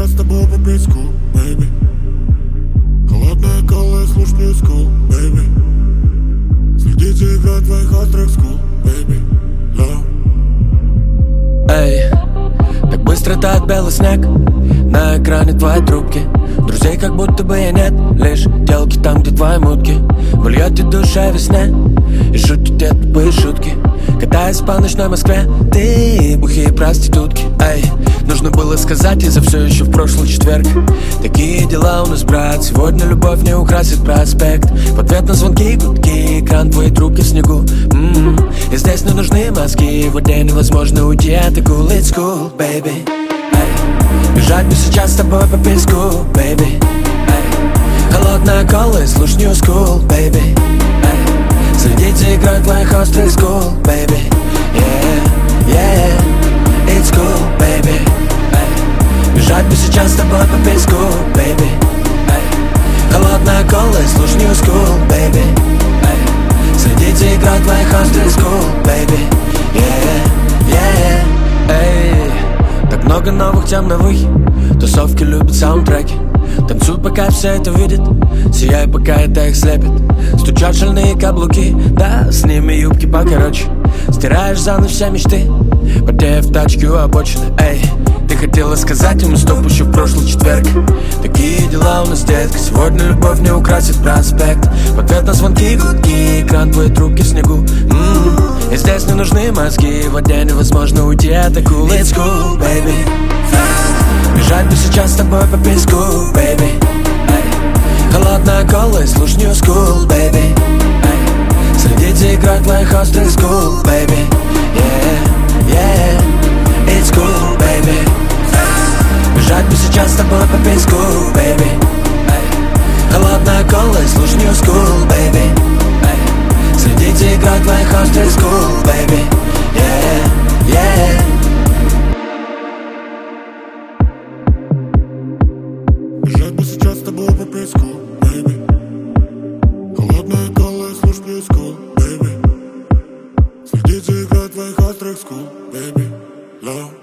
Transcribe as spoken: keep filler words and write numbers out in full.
сейчас с тобой по песку, baby. Холодная кола, слушай песку, baby. Следите играть твоих острых скул, baby. Love. Эй, так быстро тает белый снег на экране твоей трубки. Друзей как будто бы и нет, лишь телки там, где твои мутки. Вы льете душе весне и шутите тупые шутки. Катаясь по ночной Москве, ты бухие проститутки. Эй, нужно было сказать, из-за все еще в прошлый четверг. Такие дела у нас, брат, сегодня любовь не украсит проспект. В ответ на звонки, гудки, экран твоей трубки в снегу. М-м-м. И здесь не нужны мозги, в день невозможно уйти от игул. It's cool, baby. Эй, бежать бы сейчас с тобой по песку, baby. Эй, холодная кола и слушай New School, baby. Эй, следите играть твоих острых скул, baby. Yeah, yeah, it's cool, baby. Эй, бежать бы сейчас с тобой по песку, baby. Эй, холодная кола и слушай New School, baby. Эй, следите играть твоих острых скул, baby. Yeah, yeah, эй. Так много новых тем на вы. Тусовки любят саундтреки. Танцуй, пока все это видят. Сияй, пока это их слепит. Стучат шальные каблуки, да, с ними юбки покороче. Стираешь за ночь все мечты, потея в тачке у обочины. Эй, ты хотела сказать ему стоп еще в прошлый четверг. Такие дела у нас, детка, сегодня любовь не украсит проспект. В ответ на звонки, гудки, экран твоей трубки в снегу. М-м-м. И здесь не нужны мозги, в день невозможно уйти от cool. It's cool, baby. Бежать бы сейчас с тобой по песку, baby. Эй, холодная кола и слушай New School, baby. Эй, следите играть твоих острых скул, baby. Yeah, yeah, it's cool, baby. Бежать бы сейчас с тобой по песку, baby. Эй, холодная кола и слушай New School, baby. Эй, следите играть твоих острых скул, baby. Yeah, yeah. Бежать бы сейчас с тобой по песку, baby. Холодная кола и слушай New School, baby. Следите играть твоих острых скул, baby. Love.